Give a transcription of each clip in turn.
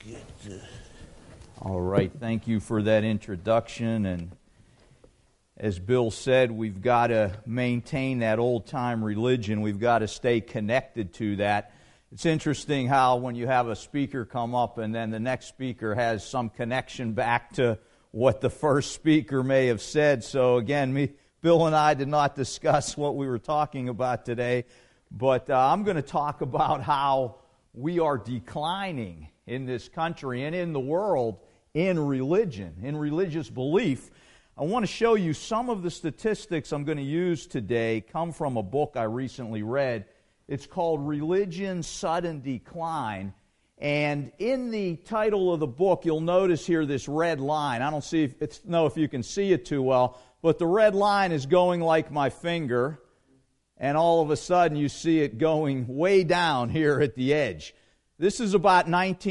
All right, thank you for that introduction. And as Bill said, we've got to maintain that old-time religion. We've got to stay connected to that. It's interesting how when you have a speaker come up and then the next speaker has some connection back to what the first speaker may have said. So again, Bill and I did not discuss what we were talking about today, but I'm going to talk about how we are declining in this country and in the world in religion, in religious belief. I want to show you some of the statistics I'm going to use today come from a book I recently read. It's called Religion, Sudden Decline. And in the title of the book, you'll notice here this red line. I don't know if you can see it too well, but the red line is going like my finger, and all of a sudden you see it going way down here at the edge. This is about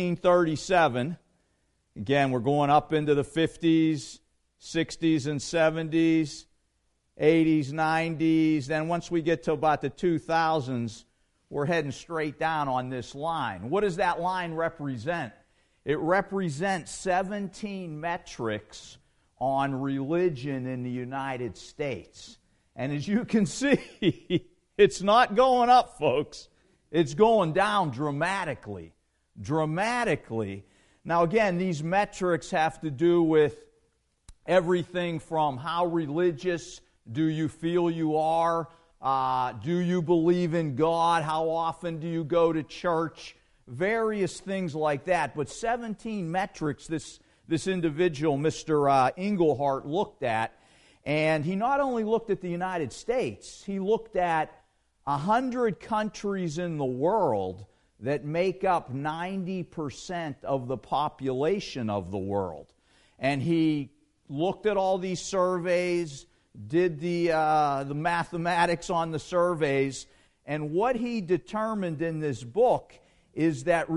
1937. Again, we're going up into the 50s, 60s and 70s, 80s, 90s. Then once we get to about the 2000s, we're heading straight down on this line. What does that line represent? It represents 17 metrics on religion in the United States. And as you can see, it's not going up, folks. It's going down dramatically. Dramatically. Now again, these metrics have to do with everything from how religious do you feel you are, do you believe in God, how often do you go to church, various things like that. But 17 metrics this individual, Mr. Engelhardt, looked at. And he not only looked at the United States, he looked at 100 countries in the world that make up 90% of the population of the world. And he looked at all these surveys, did the mathematics on the surveys, and what he determined in this book is that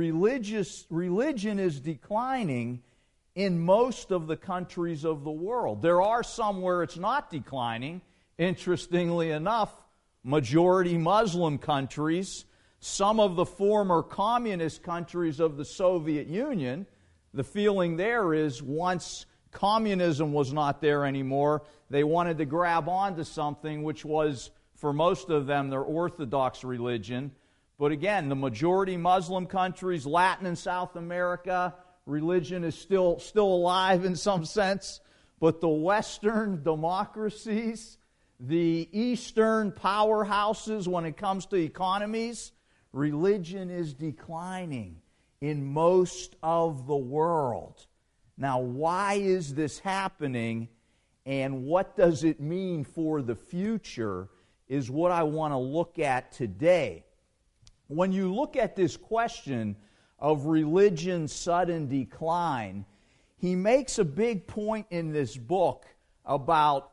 religion is declining in most of the countries of the world. There are some where it's not declining. Interestingly enough, majority Muslim countries, some of the former communist countries of the Soviet Union, the feeling there is once communism was not there anymore, they wanted to grab onto something which was, for most of them, their Orthodox religion. But again, the majority Muslim countries, Latin and South America, religion is still alive in some sense. But the Western democracies, the Eastern powerhouses when it comes to economies, religion is declining in most of the world. Now, why is this happening, and what does it mean for the future is what I want to look at today. When you look at this question of religion's sudden decline, he makes a big point in this book about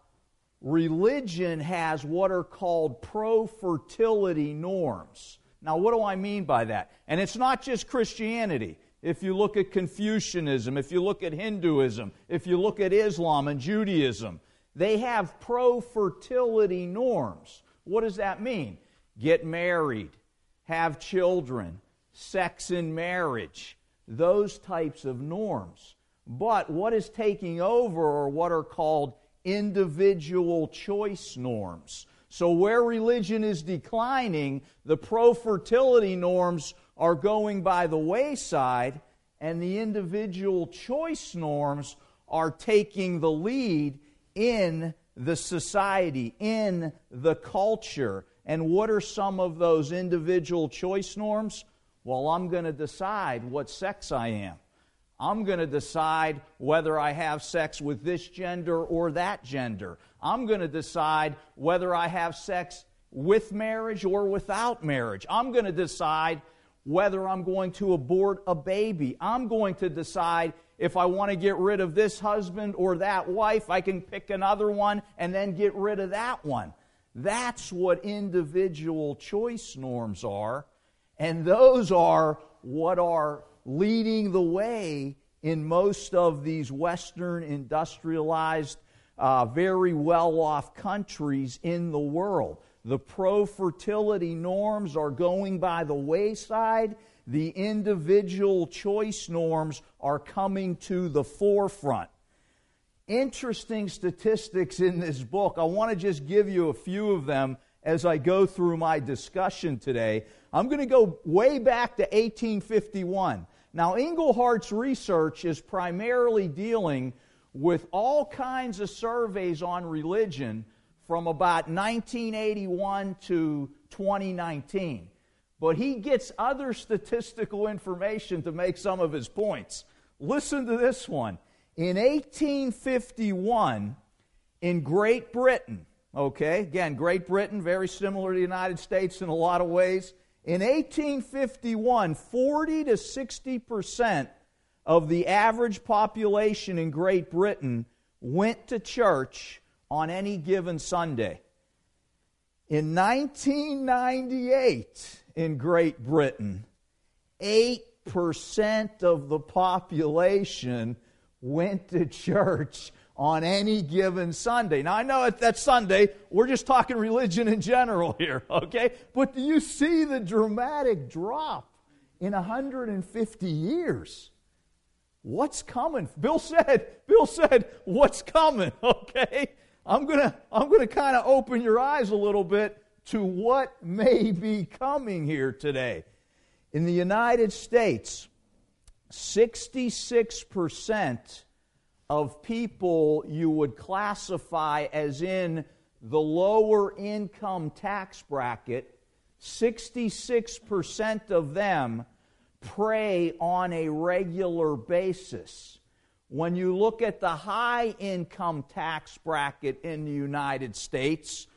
religion has what are called pro-fertility norms. Now, what do I mean by that? And it's not just Christianity. If you look at Confucianism, if you look at Hinduism, if you look at Islam and Judaism, they have pro-fertility norms. What does that mean? Get married, have children, sex in marriage, those types of norms. But what is taking over are what are called individual choice norms. So where religion is declining, the pro-fertility norms are going by the wayside, and the individual choice norms are taking the lead in the society, in the culture. And what are some of those individual choice norms? Well, I'm going to decide what sex I am. I'm going to decide whether I have sex with this gender or that gender. I'm going to decide whether I have sex with marriage or without marriage. I'm going to decide whether I'm going to abort a baby. I'm going to decide if I want to get rid of this husband or that wife. I can pick another one and then get rid of that one. That's what individual choice norms are. And those are what are leading the way in most of these Western industrialized, very well-off countries in the world. The pro-fertility norms are going by the wayside. The individual choice norms are coming to the forefront. Interesting statistics in this book. I want to just give you a few of them as I go through my discussion today. I'm going to go way back to 1851. Now, Englehart's research is primarily dealing with all kinds of surveys on religion from about 1981 to 2019. But he gets other statistical information to make some of his points. Listen to this one. In 1851, in Great Britain, okay, again, Great Britain, very similar to the United States in a lot of ways. In 1851, 40 to 60% of the average population in Great Britain went to church on any given Sunday. In 1998, in Great Britain, 8% of the population went to church on any given Sunday. Now, I know that's Sunday. We're just talking religion in general here, okay? But do you see the dramatic drop in 150 years? What's coming? Bill said, what's coming, okay? I'm going to kind of open your eyes a little bit to what may be coming here today. In the United States, 66% of people you would classify as in the lower income tax bracket, 66% of them pray on a regular basis. When you look at the high income tax bracket in the United States,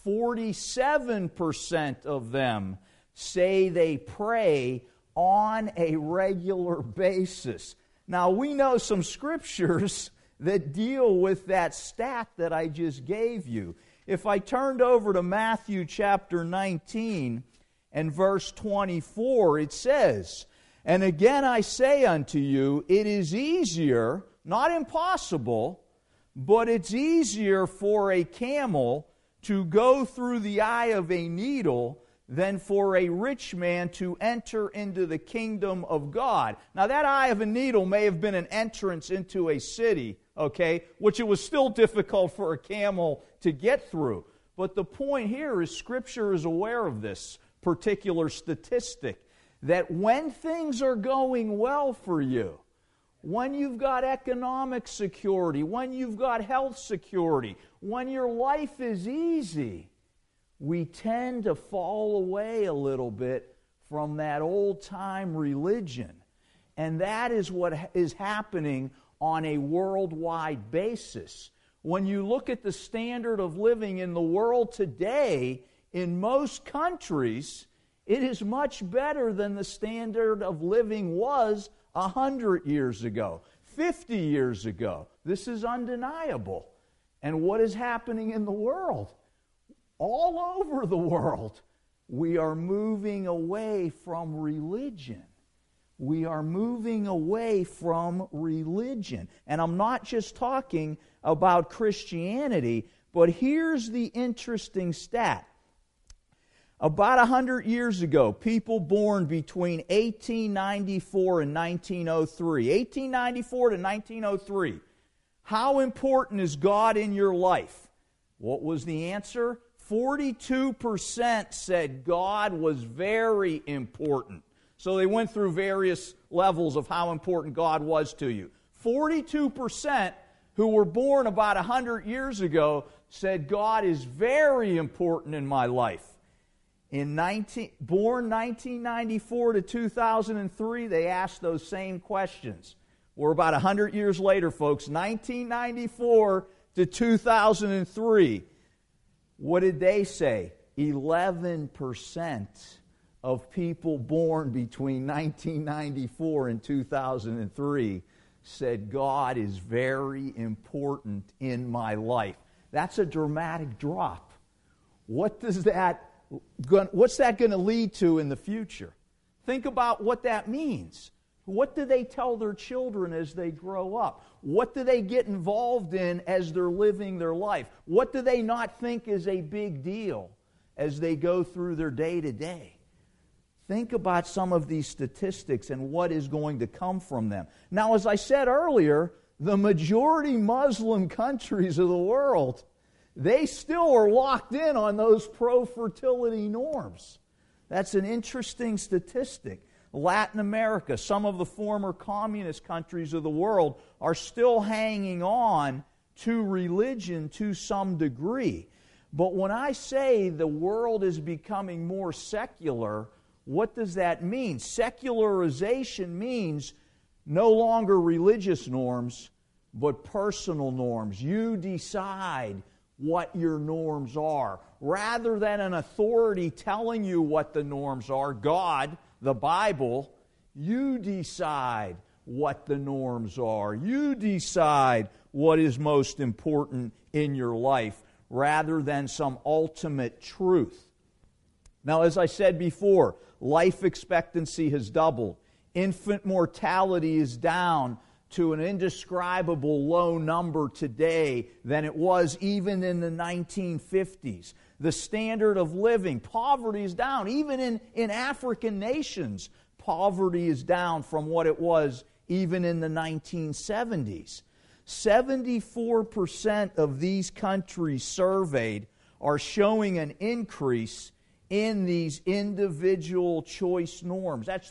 47% of them say they pray on a regular basis. Now, we know some scriptures that deal with that stat that I just gave you. If I turned over to Matthew chapter 19 and verse 24, it says, "And again I say unto you, it is easier, not impossible, but it's easier for a camel to go through the eye of a needle than for a rich man to enter into the kingdom of God." Now, that eye of a needle may have been an entrance into a city, okay, which it was still difficult for a camel to get through. But the point here is Scripture is aware of this particular statistic, that when things are going well for you, when you've got economic security, when you've got health security, when your life is easy, we tend to fall away a little bit from that old-time religion. And that is what is happening on a worldwide basis. When you look at the standard of living in the world today, in most countries, it is much better than the standard of living was 100 years ago, 50 years ago. This is undeniable. And what is happening in the world? All over the world, we are moving away from religion. We are moving away from religion. And I'm not just talking about Christianity, but here's the interesting stat. About 100 years ago, people born between 1894 and 1903. 1894 to 1903. How important is God in your life? What was the answer? 42% said God was very important. So they went through various levels of how important God was to you. 42% who were born about 100 years ago said God is very important in my life. Born 1994 to 2003, they asked those same questions. We're about 100 years later, folks. 1994 to 2003. What did they say? 11% of people born between 1994 and 2003 said God is very important in my life. That's a dramatic drop. What's that going to lead to in the future? Think about what that means. What do they tell their children as they grow up? What do they get involved in as they're living their life? What do they not think is a big deal as they go through their day-to-day? Think about some of these statistics and what is going to come from them. Now, as I said earlier, the majority Muslim countries of the world, they still are locked in on those pro-fertility norms. That's an interesting statistic. Latin America, some of the former communist countries of the world are still hanging on to religion to some degree. But when I say the world is becoming more secular, what does that mean? Secularization means no longer religious norms, but personal norms. You decide what your norms are. Rather than an authority telling you what the norms are, God, the Bible, you decide what the norms are. You decide what is most important in your life rather than some ultimate truth. Now, as I said before, life expectancy has doubled. Infant mortality is down to an indescribable low number today than it was even in the 1950s. The standard of living, poverty is down. Even in African nations, poverty is down from what it was even in the 1970s. 74% of these countries surveyed are showing an increase in these individual choice norms. That's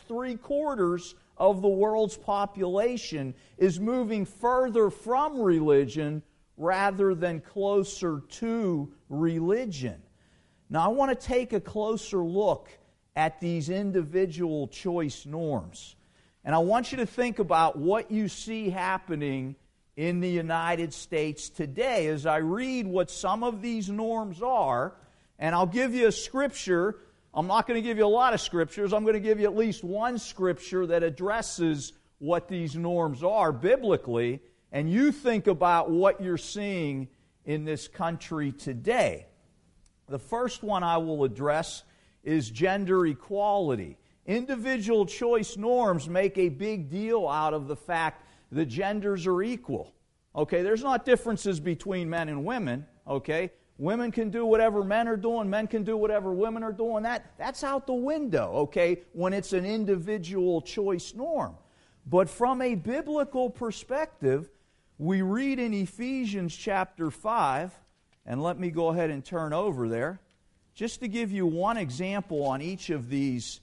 3/4 of the world's population is moving further from religion rather than closer to religion. Now, I want to take a closer look at these individual choice norms. And I want you to think about what you see happening in the United States today as I read what some of these norms are. And I'll give you a scripture. I'm not going to give you a lot of scriptures. I'm going to give you at least one scripture that addresses what these norms are biblically. And you think about what you're seeing in this country today. The first one I will address is gender equality. Individual choice norms make a big deal out of the fact that genders are equal. Okay, there's not differences between men and women, okay? Women can do whatever men are doing, men can do whatever women are doing. That's out the window, okay, when it's an individual choice norm. But from a biblical perspective, we read in Ephesians chapter 5, and let me go ahead and turn over there, just to give you one example on each of these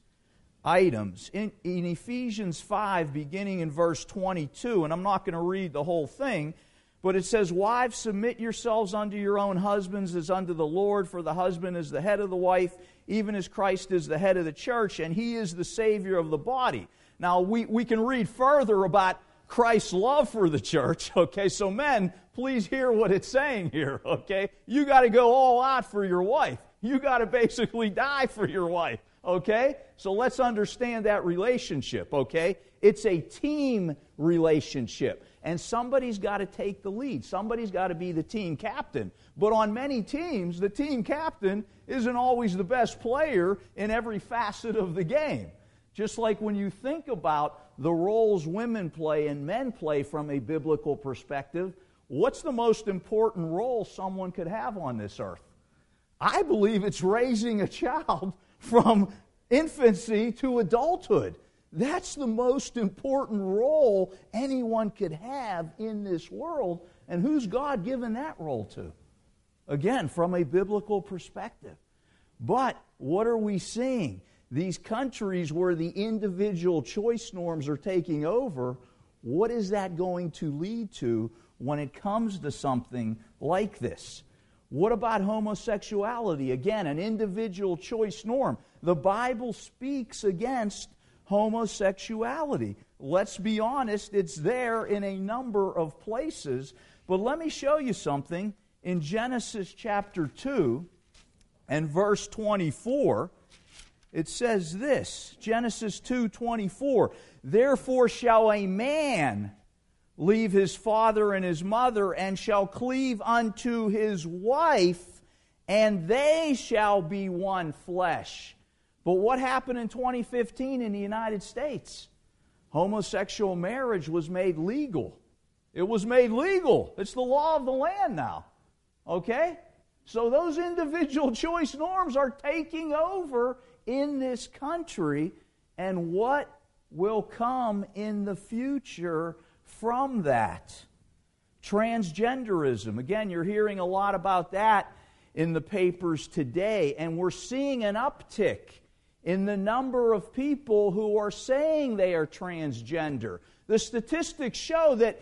items. In Ephesians 5, beginning in verse 22, and I'm not going to read the whole thing, but it says, "Wives, submit yourselves unto your own husbands as unto the Lord, for the husband is the head of the wife, even as Christ is the head of the church, and He is the Savior of the body." Now, we can read further about Christ's love for the church, okay? So men, please hear what it's saying here, okay? You got to go all out for your wife. You got to basically die for your wife, okay? So let's understand that relationship, okay? It's a team relationship. And somebody's got to take the lead. Somebody's got to be the team captain. But on many teams, the team captain isn't always the best player in every facet of the game. Just like when you think about the roles women play and men play from a biblical perspective, what's the most important role someone could have on this earth? I believe it's raising a child from infancy to adulthood. That's the most important role anyone could have in this world. And who's God given that role to? Again, from a biblical perspective. But what are we seeing? These countries where the individual choice norms are taking over, what is that going to lead to when it comes to something like this? What about homosexuality? Again, an individual choice norm. The Bible speaks against homosexuality. Let's be honest, it's there in a number of places. But let me show you something. In Genesis chapter 2 and verse 24, it says this, Genesis 2:24, "Therefore shall a man leave his father and his mother, and shall cleave unto his wife, and they shall be one flesh." But what happened in 2015 in the United States? Homosexual marriage was made legal. It was made legal. It's the law of the land now. Okay? So those individual choice norms are taking over in this country and what will come in the future from that. Transgenderism. Again, you're hearing a lot about that in the papers today, and we're seeing an uptick in the number of people who are saying they are transgender. The statistics show that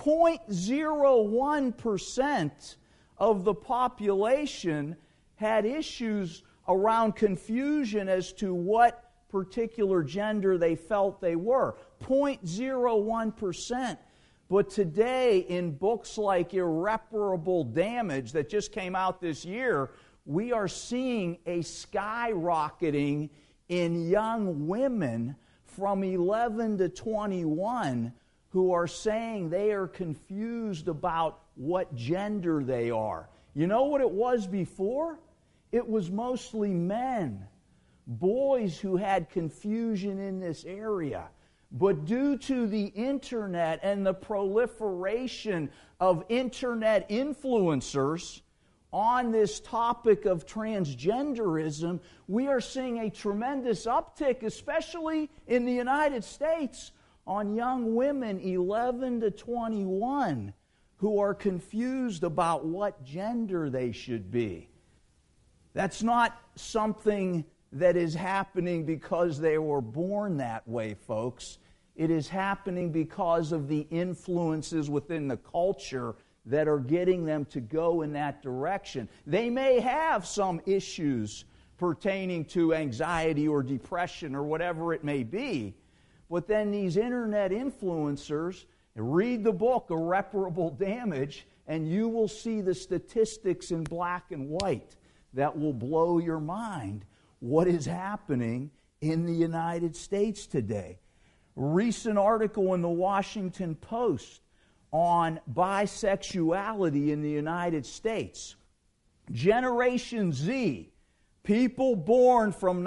0.01% of the population had issues around confusion as to what particular gender they felt they were. 0.01%. But today, in books like Irreparable Damage that just came out this year, we are seeing a skyrocketing in young women from 11 to 21 who are saying they are confused about what gender they are. You know what it was before? It was mostly men, boys who had confusion in this area. But due to the internet and the proliferation of internet influencers on this topic of transgenderism, we are seeing a tremendous uptick, especially in the United States, on young women 11 to 21 who are confused about what gender they should be. That's not something that is happening because they were born that way, folks. It is happening because of the influences within the culture that are getting them to go in that direction. They may have some issues pertaining to anxiety or depression or whatever it may be, but then these internet influencers, read the book Irreparable Damage, and you will see the statistics in black and white that will blow your mind. What is happening in the United States today? A recent article in the Washington Post on bisexuality in the United States. Generation Z, people born from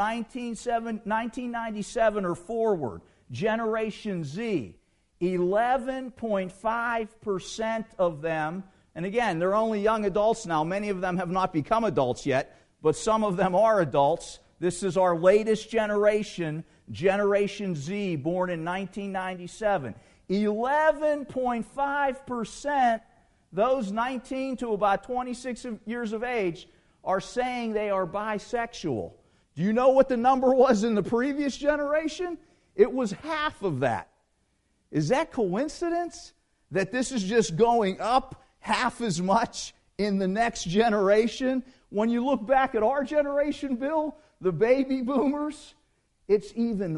1997 or forward, Generation Z, 11.5% of them, and again, they're only young adults now. Many of them have not become adults yet, but some of them are adults. This is our latest generation, Generation Z, born in 1997. 11.5%, those 19 to about 26 years of age, are saying they are bisexual. Do you know what the number was in the previous generation? It was half of that. Is that coincidence that this is just going up half as much in the next generation? When you look back at our generation, Bill, the baby boomers, it's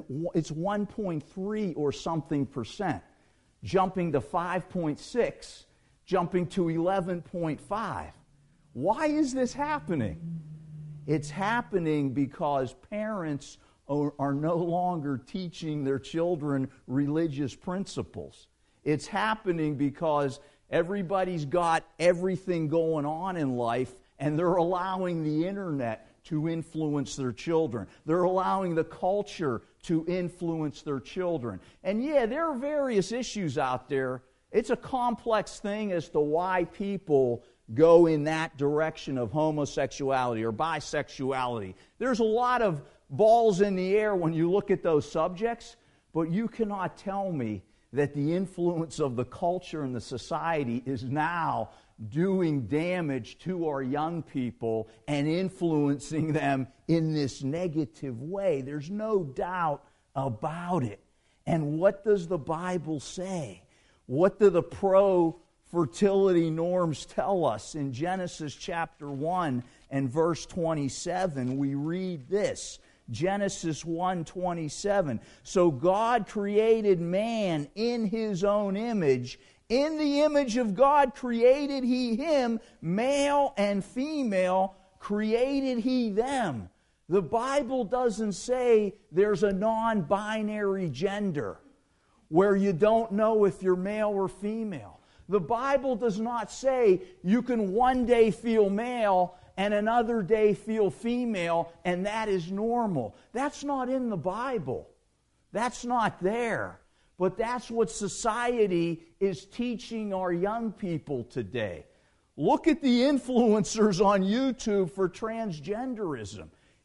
1.3 or something percent, jumping to 5.6, jumping to 11.5. Why is this happening? It's happening because parents are no longer teaching their children religious principles. It's happening because everybody's got everything going on in life, and they're allowing the internet to influence their children. They're allowing the culture to influence their children. And yeah, there are various issues out there. It's a complex thing as to why people go in that direction of homosexuality or bisexuality. There's a lot of balls in the air when you look at those subjects, but you cannot tell me that the influence of the culture and the society is now doing damage to our young people and influencing them in this negative way. There's no doubt about it. And what does the Bible say? What do the pro-fertility norms tell us? In Genesis chapter 1 and verse 27, we read this. Genesis 1:27. So God created man in His own image. In the image of God created He him, male and female created He them. The Bible doesn't say there's a non-binary gender where you don't know if you're male or female. The Bible does not say you can one day feel male and another day feel female, and that is normal. That's not in the Bible. That's not there. But that's what society is teaching our young people today. Look at the influencers on YouTube for transgenderism.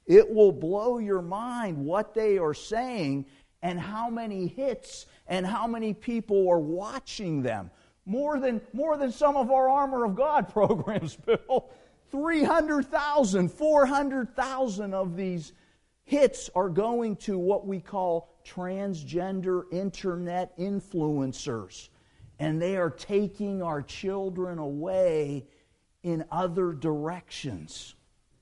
It will blow your mind what they are saying and how many hits and how many people are watching them. More than some of our Armor of God programs, Bill. 300,000, 400,000 of these hits are going to what we call transgender internet influencers. And they are taking our children away in other directions.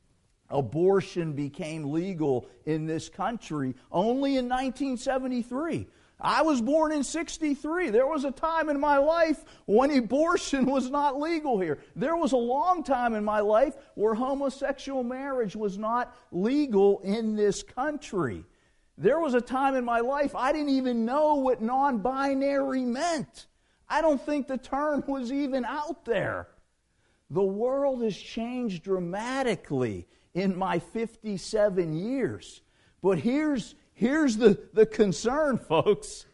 Abortion became legal in this country only in 1973. I was born in 63. There was a time in my life when abortion was not legal here. There was a long time in my life where homosexual marriage was not legal in this country. There was a time in my life I didn't even know what non-binary meant. I don't think the term was even out there. The world has changed dramatically in my 57 years. But here's the concern, folks.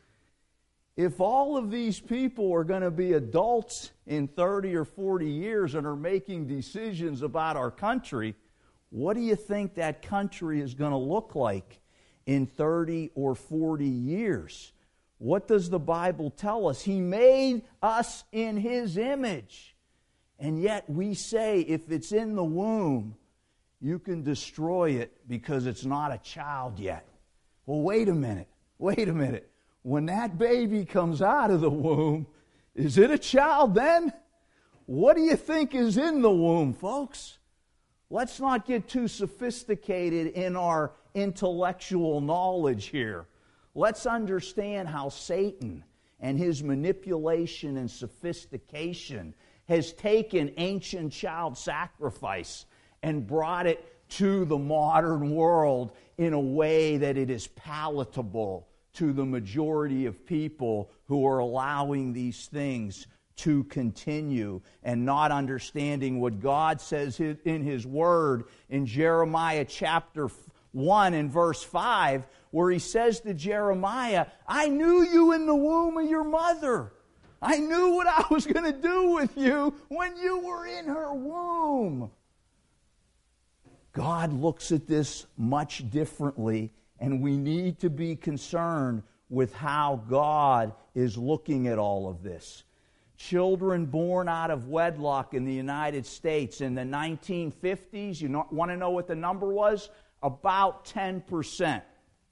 If all of these people are going to be adults in 30 or 40 years and are making decisions about our country, what do you think that country is going to look like in 30 or 40 years? What does the Bible tell us? He made us in His image. And yet we say if it's in the womb, you can destroy it because it's not a child yet. Well, wait a minute. When that baby comes out of the womb, is it a child then? What do you think is in the womb, folks? Let's not get too sophisticated in our intellectual knowledge here. Let's understand how Satan and his manipulation and sophistication has taken ancient child sacrifice and brought it to the modern world in a way that it is palatable to the majority of people who are allowing these things to continue and not understanding what God says in His Word in Jeremiah chapter 1 and verse 5, where He says to Jeremiah, I knew you in the womb of your mother. I knew what I was going to do with you when you were in her womb. God looks at this much differently, and we need to be concerned with how God is looking at all of this. Children born out of wedlock in the United States in the 1950s, you want to know what the number was? About 10%.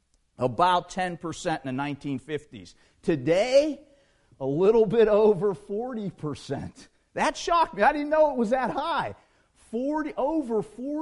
About 10% in the 1950s. Today, a little bit over 40%. That shocked me. I didn't know it was that high. Over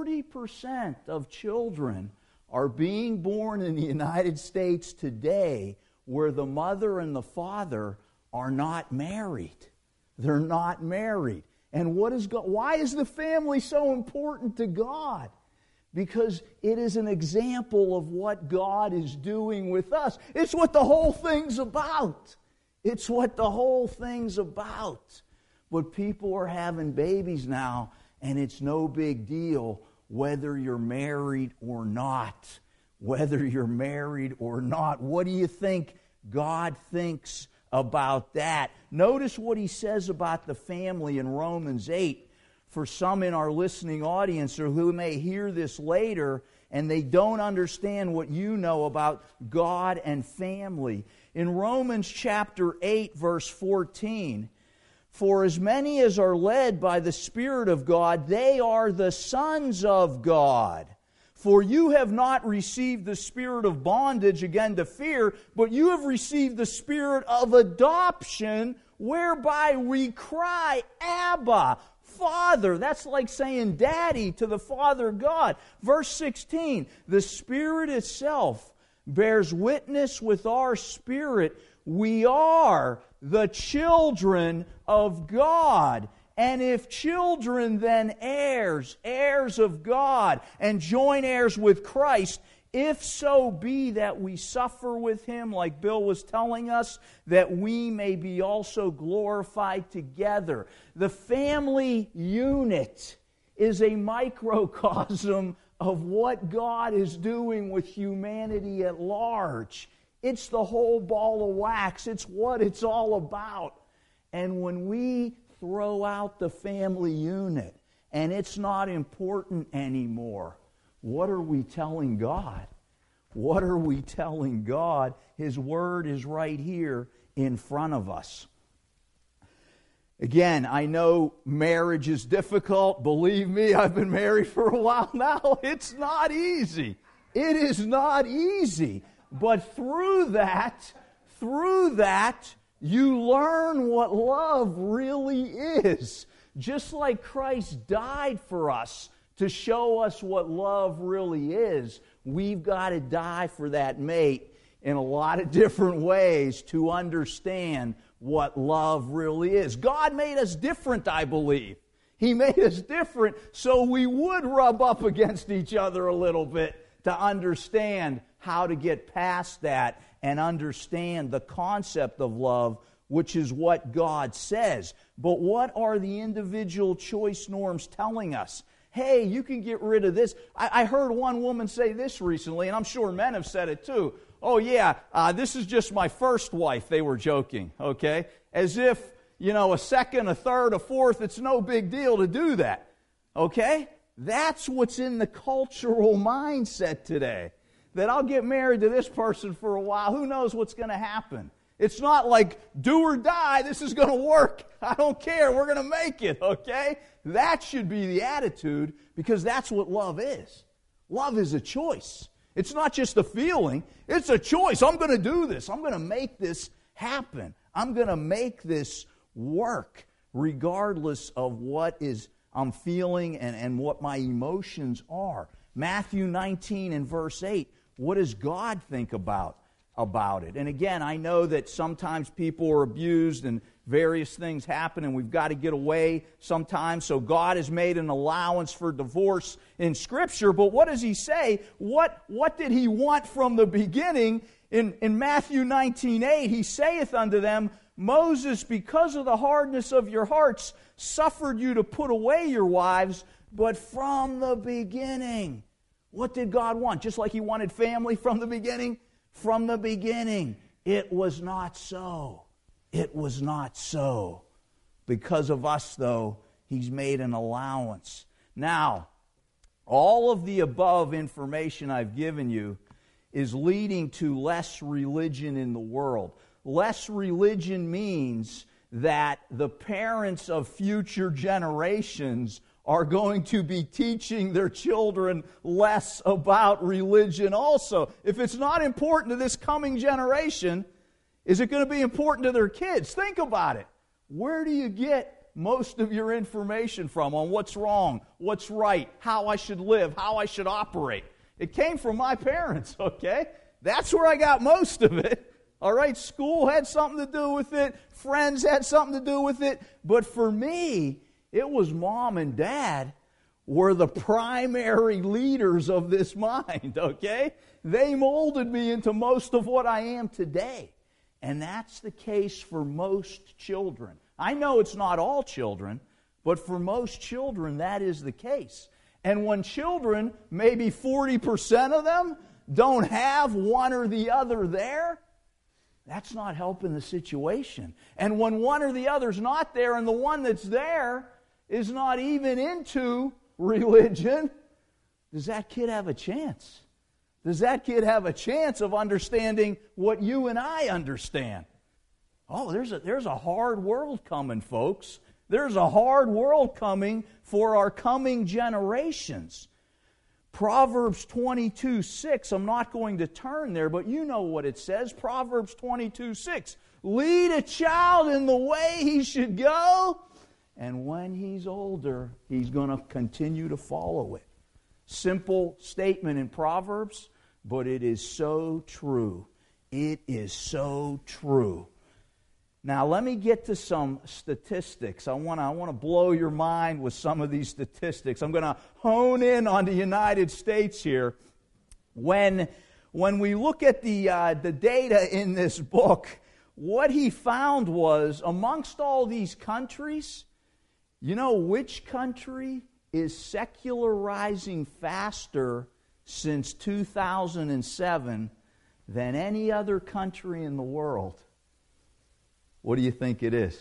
40% of children are being born in the United States today where the mother and the father are not married. They're not married. And why is the family so important to God? Because it is an example of what God is doing with us. It's what the whole thing's about. It's what the whole thing's about. But people are having babies now, and it's no big deal whether you're married or not. Whether you're married or not. What do you think God thinks about that? Notice what He says about the family in Romans 8. For some in our listening audience or who may hear this later and they don't understand what you know about God and family. In Romans chapter 8, verse 14, for as many as are led by the Spirit of God, they are the sons of God. For you have not received the spirit of bondage again to fear, but you have received the spirit of adoption, whereby we cry, Abba, Father. That's like saying Daddy to the Father God. Verse 16, the Spirit itself bears witness with our spirit. We are the children of God. And if children, then heirs, heirs of God, and joint heirs with Christ, if so be that we suffer with Him, like Bill was telling us, that we may be also glorified together. The family unit is a microcosm of what God is doing with humanity at large. It's the whole ball of wax. It's what it's all about. And when we throw out the family unit and it's not important anymore, What are we telling God? What are we telling God? His Word is right here in front of us. Again, I know marriage is difficult. Believe me, I've been married for a while now. It's not easy. It is not easy. But through that, you learn what love really is. Just like Christ died for us to show us what love really is, we've got to die for that mate in a lot of different ways to understand what love really is. God made us different, I believe. He made us different so we would rub up against each other a little bit to understand how to get past that and understand the concept of love, which is what God says. But what are the individual choice norms telling us? Hey, you can get rid of this. I heard one woman say this recently, and I'm sure men have said it too. Oh yeah, this is just my first wife, they were joking, okay? As if, a second, a third, a fourth, it's no big deal to do that, okay? That's what's in the cultural mindset today. That I'll get married to this person for a while, who knows what's going to happen? It's not like, do or die, this is going to work. I don't care, we're going to make it, okay? That should be the attitude, because that's what love is. Love is a choice. It's not just a feeling, it's a choice. I'm going to do this. I'm going to make this happen. I'm going to make this work, regardless of what I'm feeling and what my emotions are. Matthew 19 and verse 8, what does God think about it? And again, I know that sometimes people are abused and various things happen, and we've got to get away sometimes. So God has made an allowance for divorce in Scripture. But what does He say? What did He want from the beginning? In Matthew 19:8, He saith unto them, Moses, because of the hardness of your hearts, suffered you to put away your wives, but from the beginning. What did God want? Just like He wanted family from the beginning? From the beginning, it was not so. It was not so. Because of us, though, He's made an allowance. Now, all of the above information I've given you is leading to less religion in the world. Less religion means that the parents of future generations are going to be teaching their children less about religion also. If it's not important to this coming generation, is it going to be important to their kids? Think about it. Where do you get most of your information from on what's wrong, what's right, how I should live, how I should operate? It came from my parents, okay? That's where I got most of it. All right, school had something to do with it. Friends had something to do with it. But for me, it was mom and dad were the primary leaders of this mind, okay? They molded me into most of what I am today. And that's the case for most children. I know it's not all children, but for most children, that is the case. And when children, maybe 40% of them, don't have one or the other there, that's not helping the situation. And when one or the other's not there and the one that's there is not even into religion, does that kid have a chance? Does that kid have a chance of understanding what you and I understand? Oh, there's a hard world coming, folks. There's a hard world coming for our coming generations. Proverbs 22:6, I'm not going to turn there, but you know what it says. Proverbs 22:6, lead a child in the way he should go, and when he's older, he's going to continue to follow it. Simple statement in Proverbs, but it is so true. It is so true. Now, let me get to some statistics. I want to blow your mind with some of these statistics. I'm going to hone in on the United States here. When we look at the data in this book, what he found was, amongst all these countries, you know which country is secularizing faster since 2007 than any other country in the world? What do you think it is?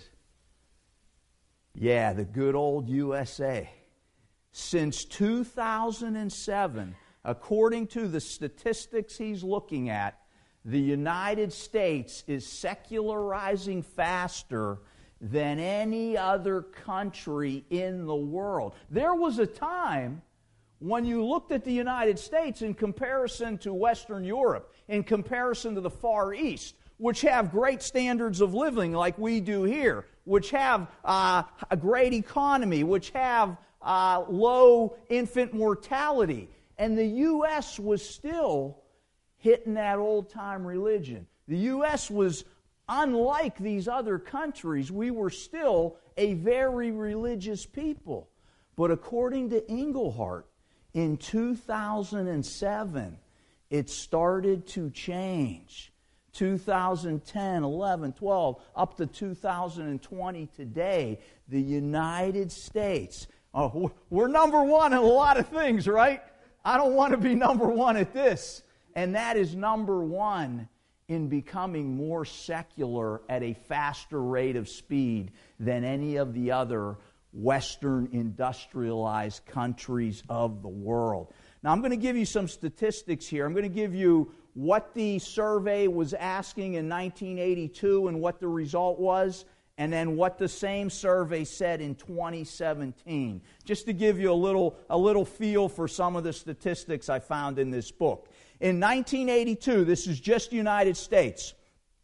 Yeah, the good old USA. Since 2007, According to the statistics he's looking at, the United States is secularizing faster than any other country in the world. There was a time when you looked at the United States in comparison to Western Europe, in comparison to the Far East, which have great standards of living like we do here, which have a great economy, which have low infant mortality. And the U.S. was still hitting that old-time religion. The U.S. was unlike these other countries. We were still a very religious people. But according to Engelhardt, in 2007, it started to change. 2010, 11, 12, up to 2020 today, the United States, we're number one in a lot of things, right? I don't want to be number one at this. And that is number one in becoming more secular at a faster rate of speed than any of the other Western industrialized countries of the world. Now, I'm going to give you some statistics here. I'm going to give you what the survey was asking in 1982 and what the result was, and then what the same survey said in 2017, just to give you a little feel for some of the statistics I found in this book. In 1982, this is just United States,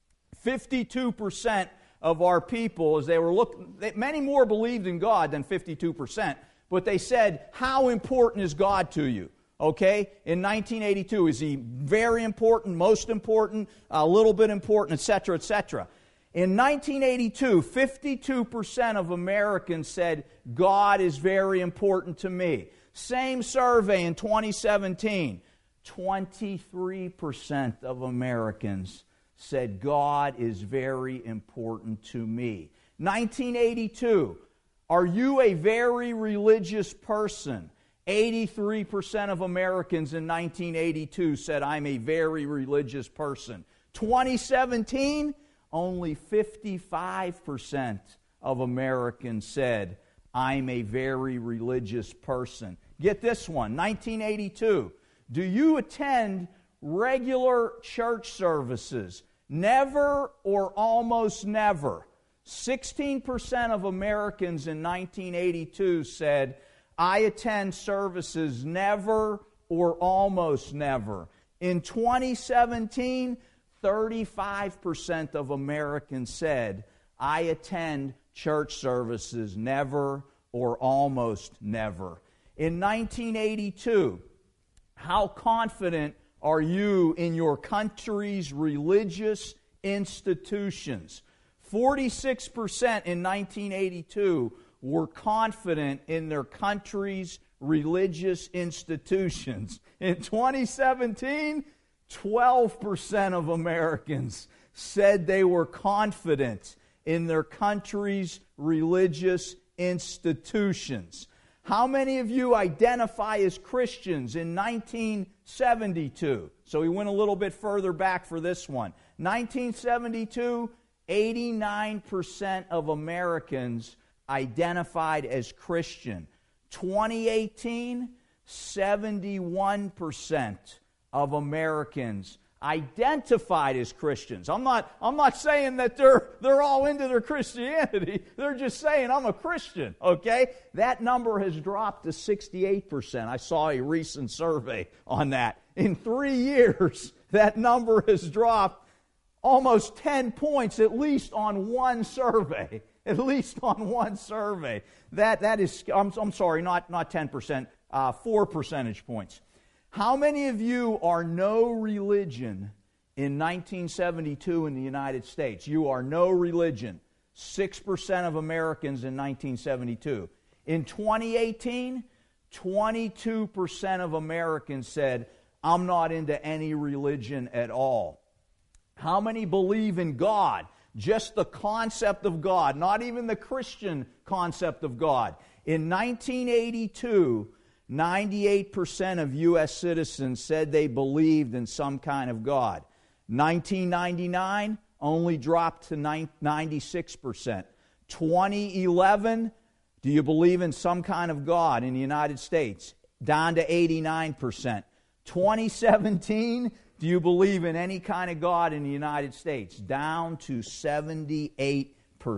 52% of our people, as they were looking, many more believed in God than 52%, but they said, how important is God to you? Okay, in 1982, is he very important, most important, a little bit important, etc., etc.? In 1982, 52% of Americans said, God is very important to me. Same survey in 2017, 23% of Americans said, God is very important to me. 1982, are you a very religious person? 83% of Americans in 1982 said, I'm a very religious person. 2017, only 55% of Americans said, I'm a very religious person. Get this one, 1982. Do you attend regular church services? Never or almost never. 16% of Americans in 1982 said, I attend services never or almost never. In 2017, 35% of Americans said, I attend church services never or almost never. In 1982, how confident are you in your country's religious institutions? 46% in 1982 were confident in their country's religious institutions. In 2017, 12% of Americans said they were confident in their country's religious institutions. How many of you identify as Christians in 1972? So we went a little bit further back for this one. 1972, 89% of Americans identified as Christian. 2018, 71% of Americans identified as Christians. I'm not saying that they're all into their Christianity. They're just saying, I'm a Christian, okay? That number has dropped to 68%. I saw a recent survey on that. In 3 years, that number has dropped almost 10 points, at least on one survey. At least on one survey. That is, I'm sorry, not 10%, 4 percentage points. How many of you are no religion in 1972 in the United States? You are no religion. 6% of Americans in 1972. In 2018, 22% of Americans said, I'm not into any religion at all. How many believe in God? Just the concept of God, not even the Christian concept of God. In 1982, 98% of U.S. citizens said they believed in some kind of God. 1999, only dropped to 96%. 2011, do you believe in some kind of God in the United States? Down to 89%. 2017, do you believe in any kind of God in the United States? Down to 78%.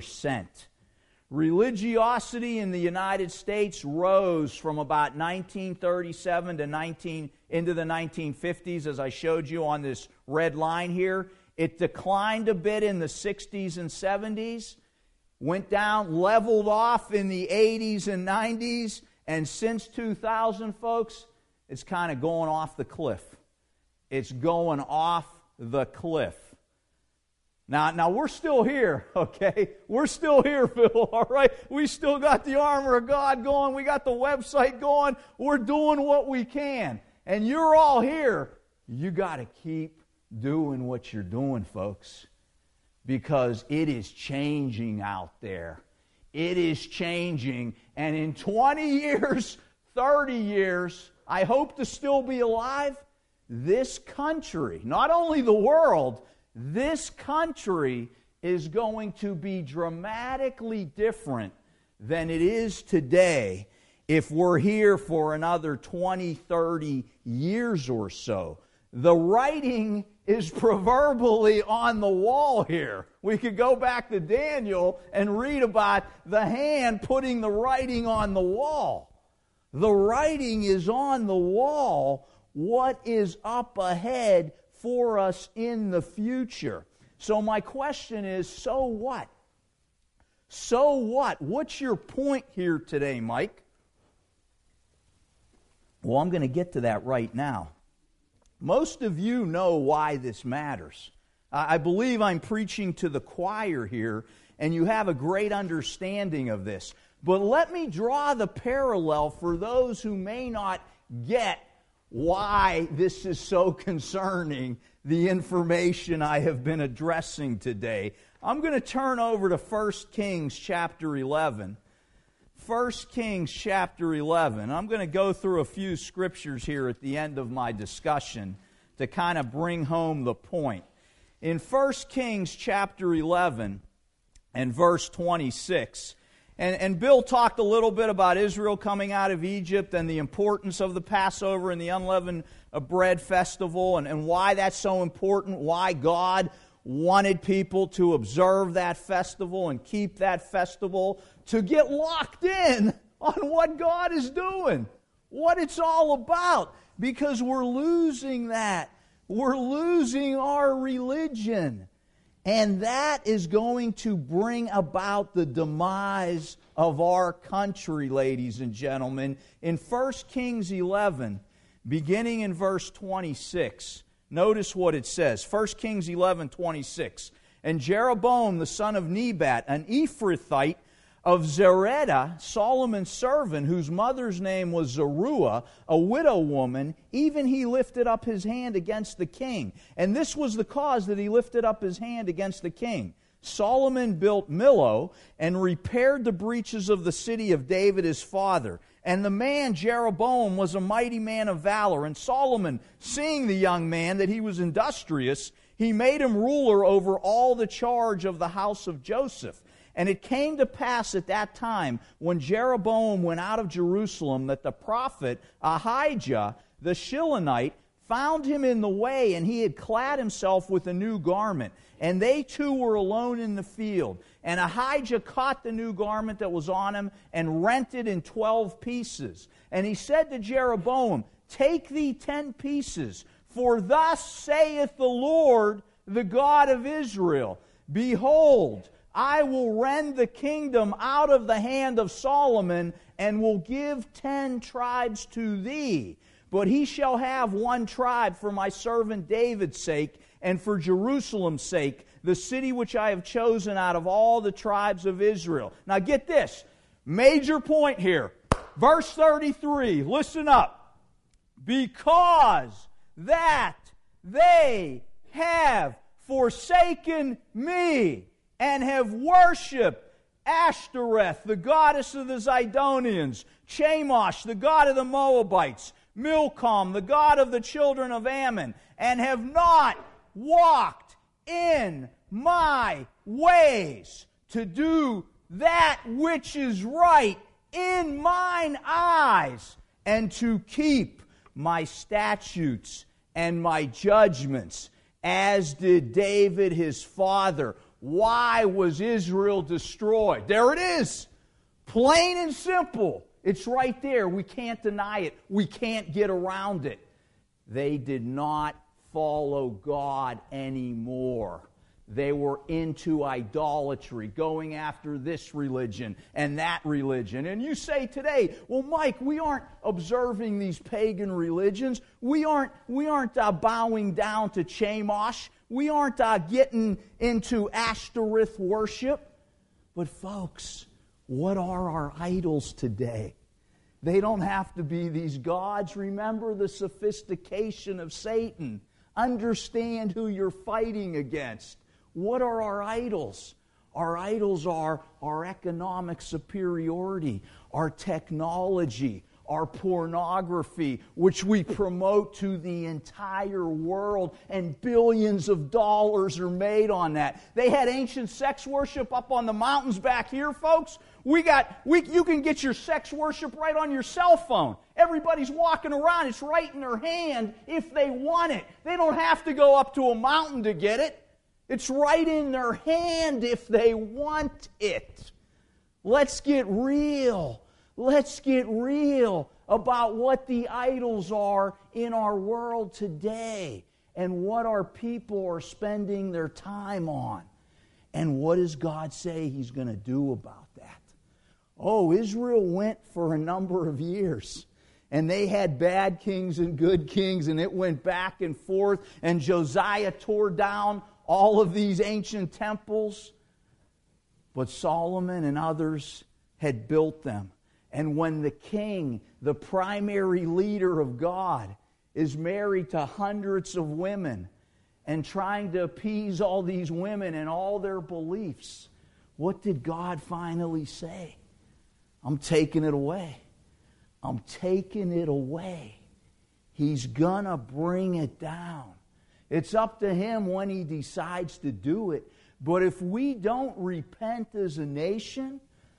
Religiosity in the United States rose from about 1937 to into the 1950s, as I showed you on this red line here. It declined a bit in the 60s and 70s, went down, leveled off in the 80s and 90s, and since 2000, folks, it's kind of going off the cliff. It's going off the cliff. Now we're still here, okay? We're still here, Phil, all right? We still got the armor of God going. We got the website going. We're doing what we can. And you're all here. You got to keep doing what you're doing, folks, because it is changing out there. It is changing. And in 20 years, 30 years, I hope to still be alive. This country, not only the world, this country is going to be dramatically different than it is today if we're here for another 20, 30 years or so. The writing is proverbially on the wall here. We could go back to Daniel and read about the hand putting the writing on the wall. The writing is on the wall. What is up ahead for us in the future? So my question is, so what? So what? What's your point here today, Mike? Well, I'm going to get to that right now. Most of you know why this matters. I believe I'm preaching to the choir here, and you have a great understanding of this. But let me draw the parallel for those who may not get why this is so concerning, the information I have been addressing today. I'm going to turn over to 1 Kings chapter 11. 1 Kings chapter 11. I'm going to go through a few scriptures here at the end of my discussion to kind of bring home the point. In 1 Kings chapter 11 and verse 26, and Bill talked a little bit about Israel coming out of Egypt and the importance of the Passover and the unleavened bread festival and why that's so important, why God wanted people to observe that festival and keep that festival, to get locked in on what God is doing, what it's all about, because we're losing that. We're losing our religion. And that is going to bring about the demise of our country, ladies and gentlemen. In 1 Kings 11, beginning in verse 26, notice what it says. 1 Kings 11:26. And Jeroboam, the son of Nebat, an Ephrathite of Zeredah, Solomon's servant, whose mother's name was Zeruiah, a widow woman, even he lifted up his hand against the king. And this was the cause that he lifted up his hand against the king. Solomon built Millo and repaired the breaches of the city of David his father. And the man Jeroboam was a mighty man of valor. And Solomon, seeing the young man that he was industrious, he made him ruler over all the charge of the house of Joseph. And it came to pass at that time, when Jeroboam went out of Jerusalem, that the prophet Ahijah the Shilonite found him in the way, and he had clad himself with a new garment. And they two were alone in the field. And Ahijah caught the new garment that was on him and rent it in 12 pieces. And he said to Jeroboam, "Take thee 10 pieces, for thus saith the Lord, the God of Israel, Behold, I will rend the kingdom out of the hand of Solomon, and will give 10 tribes to thee. But he shall have 1 tribe for my servant David's sake, and for Jerusalem's sake, the city which I have chosen out of all the tribes of Israel." Now get this, major point here. Verse 33, listen up. "Because that they have forsaken me, and have worshipped Ashtoreth, the goddess of the Zidonians, Chemosh, the god of the Moabites, Milcom, the god of the children of Ammon, and have not walked in my ways to do that which is right in mine eyes, and to keep my statutes and my judgments, as did David his father. Why was Israel destroyed? There it is. Plain and simple. It's right there. We can't deny it. We can't get around it. They did not follow God anymore. They were into idolatry, going after this religion and that religion. And you say today, well, Mike, we aren't observing these pagan religions. We aren't bowing down to Chemosh. We aren't getting into Ashtoreth worship. But folks, what are our idols today? They don't have to be these gods. Remember the sophistication of Satan. Understand who you're fighting against. What are our idols? Our idols are our economic superiority, our technology, our pornography, which we promote to the entire world, and billions of dollars are made on that. They had ancient sex worship up on the mountains back here, folks. You can get your sex worship right on your cell phone. Everybody's walking around. It's right in their hand if they want it. They don't have to go up to a mountain to get it. It's right in their hand if they want it. Let's get real. Let's get real about what the idols are in our world today and what our people are spending their time on. And what does God say He's going to do about that? Oh, Israel went for a number of years. And they had bad kings and good kings, and it went back and forth. And Josiah tore down all of these ancient temples. But Solomon and others had built them. And when the king, the primary leader of God, is married to hundreds of women and trying to appease all these women and all their beliefs, what did God finally say? I'm taking it away. I'm taking it away. He's going to bring it down. It's up to Him when He decides to do it. But if we don't repent as a nation,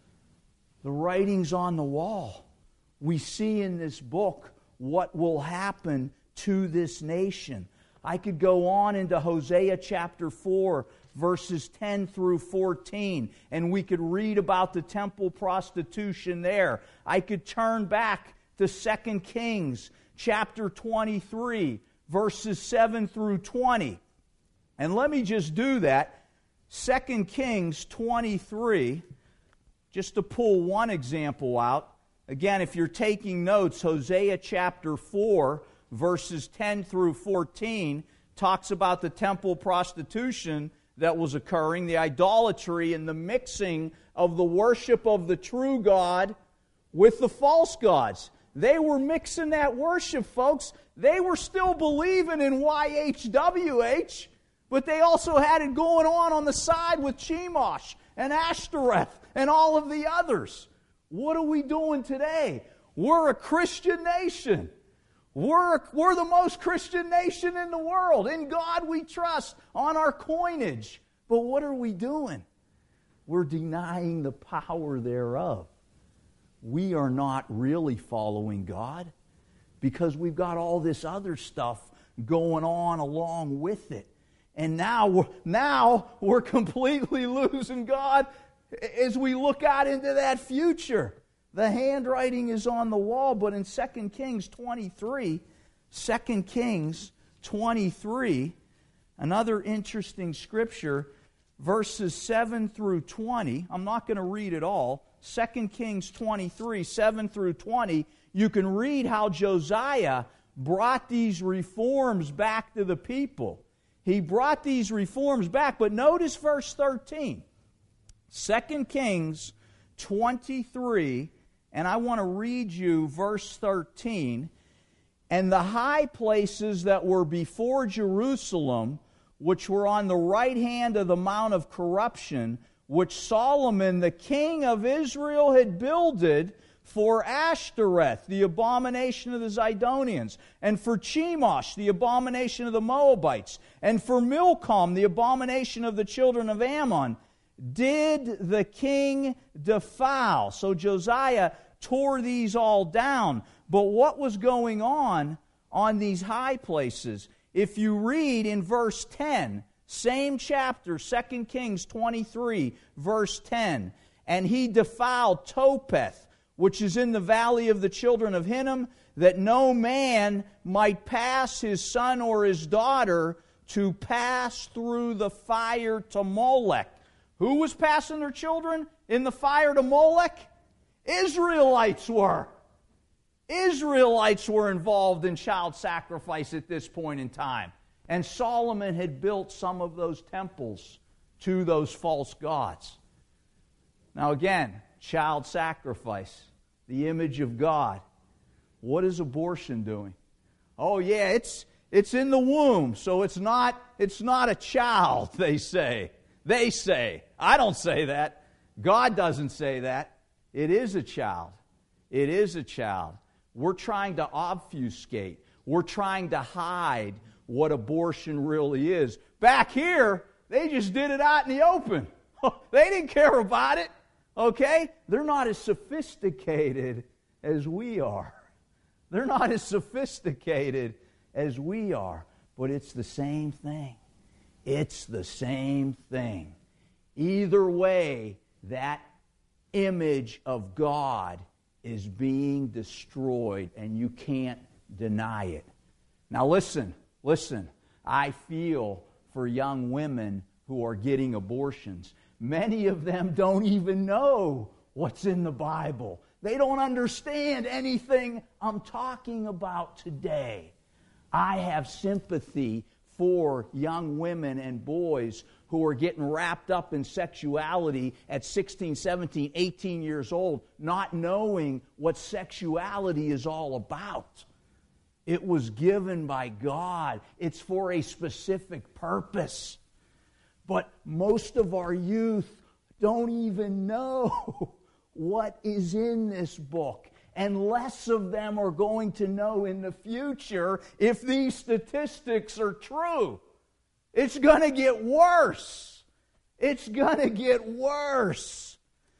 the writing's on the wall. We see in this book what will happen to this nation. I could go on into Hosea chapter 4, verses 10 through 14, and we could read about the temple prostitution there. I could turn back to 2 Kings chapter 23, verses 7 through 20. And let me just do that. 2 Kings 23, just to pull one example out. Again, if you're taking notes, Hosea chapter 4, verses 10 through 14, talks about the temple prostitution that was occurring, the idolatry and the mixing of the worship of the true God with the false gods. They were mixing that worship, folks. They were still believing in YHWH, but they also had it going on the side with Chemosh and Ashtoreth and all of the others. What are we doing today? We're a Christian nation. We're the most Christian nation in the world. In God we trust on our coinage. But what are we doing? We're denying the power thereof. We are not really following God because we've got all this other stuff going on along with it. And now we're completely losing God as we look out into that future. The handwriting is on the wall, but in 2 Kings 23, another interesting scripture, verses 7 through 20. I'm not going to read it all. 2 Kings 23, 7 through 20, you can read how Josiah brought these reforms back to the people. He brought these reforms back, but notice verse 13. 2 Kings 23, and I want to read you verse 13. And the high places that were before Jerusalem, which were on the right hand of the Mount of Corruption, which Solomon, the king of Israel, had builded for Ashtoreth, the abomination of the Zidonians, and for Chemosh, the abomination of the Moabites, and for Milcom, the abomination of the children of Ammon, did the king defile. So Josiah tore these all down. But what was going on these high places? If you read in verse 10, same chapter, 2 Kings 23, verse 10, and he defiled Topheth, which is in the valley of the children of Hinnom, that no man might pass his son or his daughter to pass through the fire to Molech. Who was passing their children in the fire to Molech? Israelites were. Israelites were involved in child sacrifice at this point in time. And Solomon had built some of those temples to those false gods. Now again, child sacrifice, the image of God. What is abortion doing? Oh yeah, it's in the womb, so it's not a child, they say. They say. I don't say that. God doesn't say that. It is a child. It is a child. We're trying to obfuscate. We're trying to hide what abortion really is. Back here, they just did it out in the open. They didn't care about it. Okay? They're not as sophisticated as we are. They're not as sophisticated as we are. But it's the same thing. It's the same thing. Either way, that image of God is being destroyed, and you can't deny it. Now listen. I feel for young women who are getting abortions. Many of them don't even know what's in the Bible. They don't understand anything I'm talking about today. I have sympathy for young women and boys who are getting wrapped up in sexuality at 16, 17, 18 years old, not knowing what sexuality is all about. It was given by God. It's for a specific purpose. But most of our youth don't even know what is in this book. And less of them are going to know in the future if these statistics are true. It's going to get worse. It's going to get worse.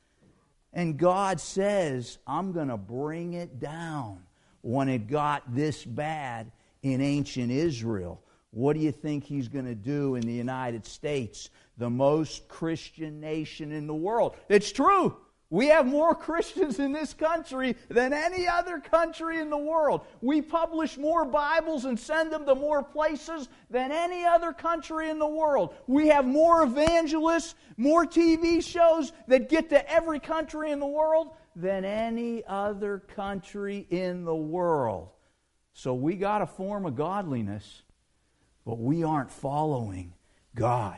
And God says, I'm going to bring it down when it got this bad in ancient Israel. What do you think He's going to do in the United States, the most Christian nation in the world? It's true. We have more Christians in this country than any other country in the world. We publish more Bibles and send them to more places than any other country in the world. We have more evangelists, more TV shows that get to every country in the world than any other country in the world. So we got a form of godliness, but we aren't following God.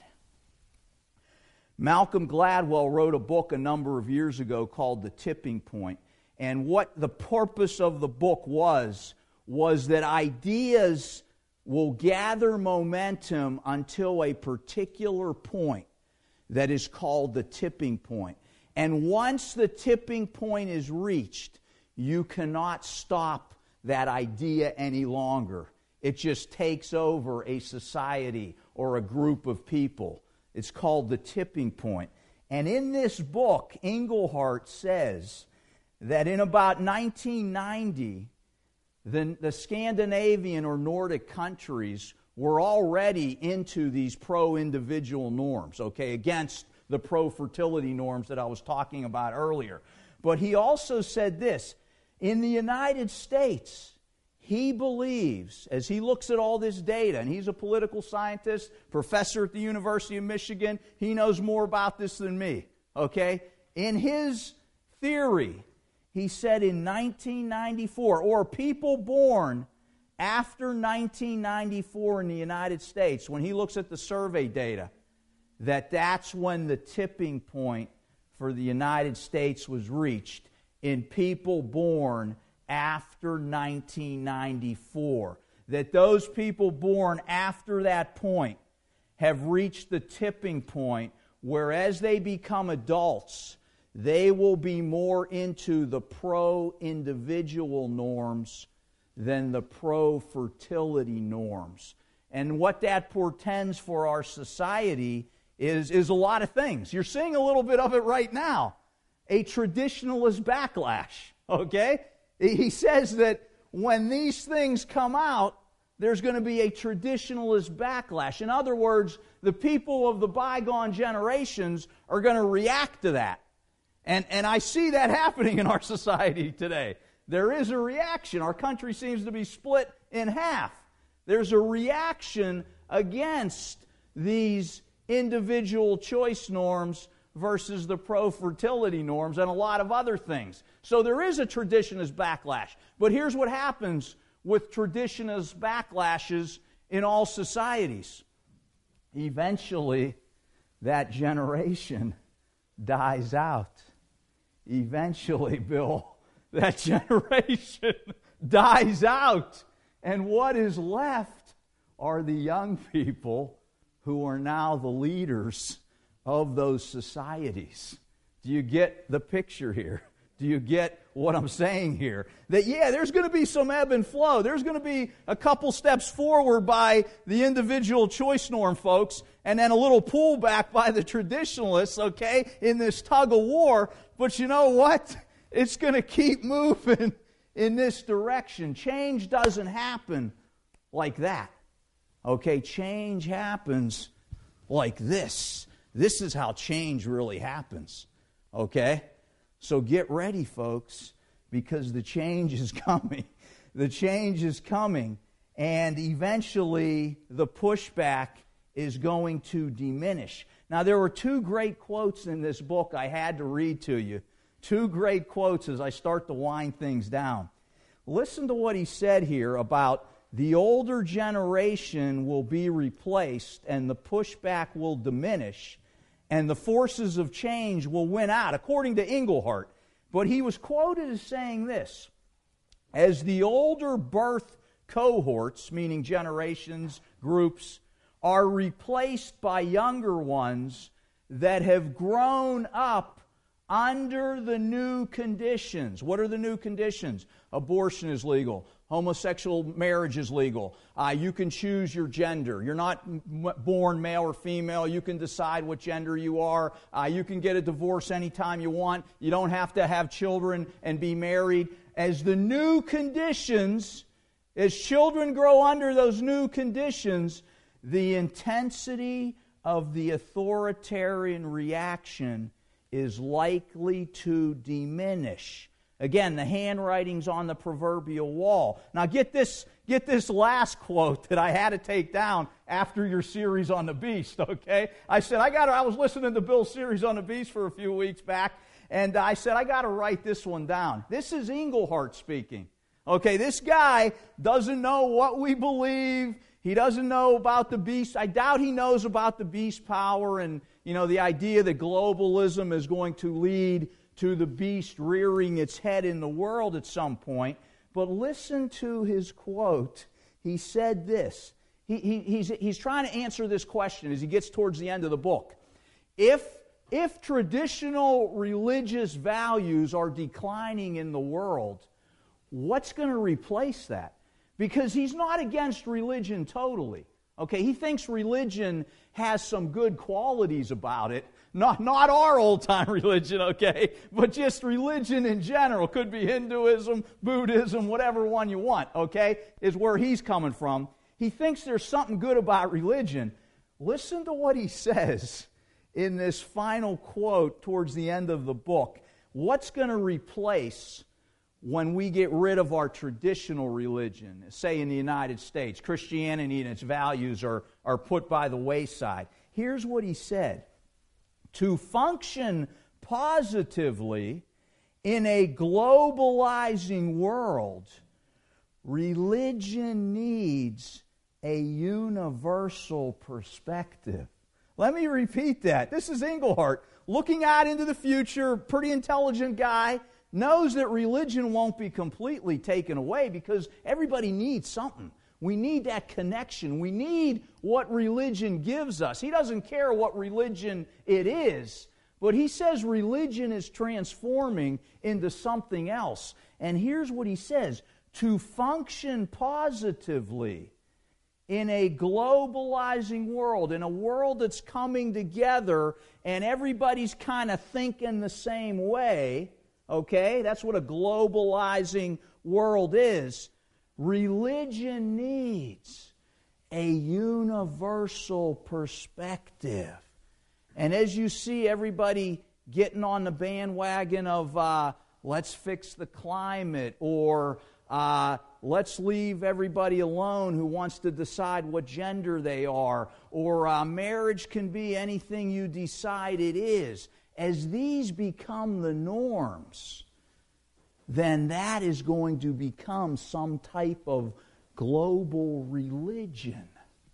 Malcolm Gladwell wrote a book a number of years ago called The Tipping Point. And what the purpose of the book was that ideas will gather momentum until a particular point that is called the tipping point. And once the tipping point is reached, you cannot stop that idea any longer. It just takes over a society or a group of people. It's called the tipping point. And in this book, Engelhardt says that in about 1990, the Scandinavian or Nordic countries were already into these pro-individual norms, okay, against the pro-fertility norms that I was talking about earlier. But he also said this, in the United States, he believes, as he looks at all this data, and he's a political scientist, professor at the University of Michigan, he knows more about this than me, okay? In his theory, he said in 1994, or people born after 1994 in the United States, when he looks at the survey data, that's when the tipping point for the United States was reached in people born after 1994. That those people born after that point have reached the tipping point where as they become adults, they will be more into the pro-individual norms than the pro-fertility norms. And what that portends for our society is a lot of things. You're seeing a little bit of it right now. A traditionalist backlash. Okay? He says that when these things come out, there's going to be a traditionalist backlash. In other words, the people of the bygone generations are going to react to that. And I see that happening in our society today. There is a reaction. Our country seems to be split in half. There's a reaction against these individual choice norms versus the pro-fertility norms and a lot of other things. So there is a traditionalist backlash. But here's what happens with traditionalist backlashes in all societies. Eventually, that generation dies out. Eventually, Bill, that generation dies out. And what is left are the young people who are now the leaders of those societies. Do you get the picture here? Do you get what I'm saying here? That, yeah, there's going to be some ebb and flow. There's going to be a couple steps forward by the individual choice norm folks, and then a little pullback by the traditionalists, okay, in this tug of war. But you know what? It's going to keep moving in this direction. Change doesn't happen like that. Okay, change happens like this. This is how change really happens. Okay? So get ready, folks, because the change is coming. The change is coming, and eventually the pushback is going to diminish. Now, there were two great quotes in this book I had to read to you. Two great quotes as I start to wind things down. Listen to what he said here about the older generation will be replaced and the pushback will diminish and the forces of change will win out, according to Engelhardt. But he was quoted as saying this: as the older birth cohorts, meaning generations, groups, are replaced by younger ones that have grown up under the new conditions. What are the new conditions? Abortion is legal. Homosexual marriage is legal. You can choose your gender. You're not born male or female. You can decide what gender you are. You can get a divorce anytime you want. You don't have to have children and be married. As the new conditions, as children grow under those new conditions, the intensity of the authoritarian reaction is likely to diminish. Again, the handwriting's on the proverbial wall. Now get this last quote that I had to take down after your series on the beast, okay? I said, I was listening to Bill's series on the beast for a few weeks back, and I said, I got to write this one down. This is Engelhardt speaking. Okay, this guy doesn't know what we believe. He doesn't know about the beast. I doubt he knows about the beast power and, the idea that globalism is going to lead to the beast rearing its head in the world at some point. But listen to his quote. He said this. He's trying to answer this question as he gets towards the end of the book. If traditional religious values are declining in the world, what's going to replace that? Because he's not against religion totally. Okay, he thinks religion has some good qualities about it. Not our old-time religion, okay, but just religion in general. Could be Hinduism, Buddhism, whatever one you want, okay, is where he's coming from. He thinks there's something good about religion. Listen to what he says in this final quote towards the end of the book. What's going to replace when we get rid of our traditional religion, say in the United States, Christianity and its values are put by the wayside? Here's what he said. To function positively in a globalizing world, religion needs a universal perspective. Let me repeat that. This is Engelhardt, looking out into the future, pretty intelligent guy, knows that religion won't be completely taken away because everybody needs something. We need that connection. We need what religion gives us. He doesn't care what religion it is, but he says religion is transforming into something else. And here's what he says: to function positively in a globalizing world, in a world that's coming together and everybody's kind of thinking the same way, Okay? That's what a globalizing world is. Religion needs a universal perspective. And as you see everybody getting on the bandwagon of let's fix the climate, or let's leave everybody alone who wants to decide what gender they are, or marriage can be anything you decide it is. As these become the norms, then that is going to become some type of global religion.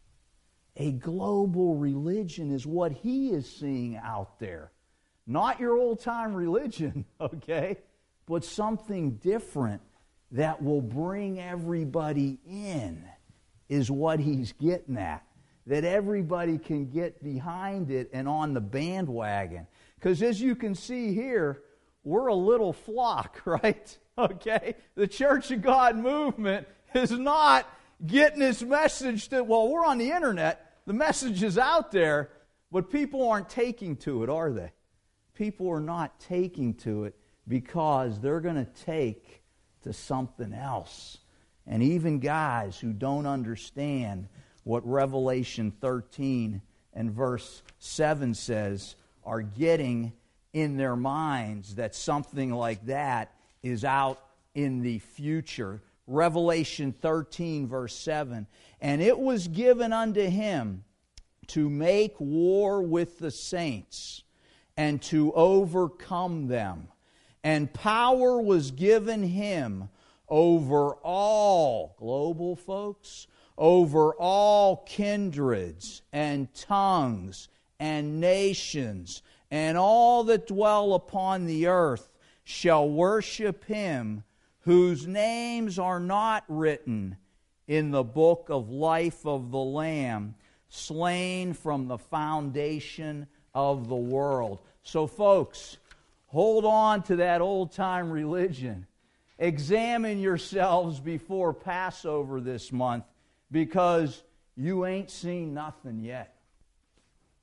A global religion is what he is seeing out there. Not your old-time religion, okay? But something different that will bring everybody in is what he's getting at. That everybody can get behind it and on the bandwagon. Because as you can see here, we're a little flock, right? Okay? The Church of God movement is not getting this message that, well, we're on the internet, the message is out there, but people aren't taking to it, are they? People are not taking to it because they're going to take to something else. And even guys who don't understand what Revelation 13 and verse 7 says are getting in their minds that something like that is out in the future. Revelation 13 verse 7, and it was given unto him to make war with the saints and to overcome them. And power was given him over all, global folks, over all kindreds and tongues and nations, and all that dwell upon the earth shall worship him, whose names are not written in the book of life of the Lamb, slain from the foundation of the world. So folks, hold on to that old-time religion. Examine yourselves before Passover this month, because you ain't seen nothing yet.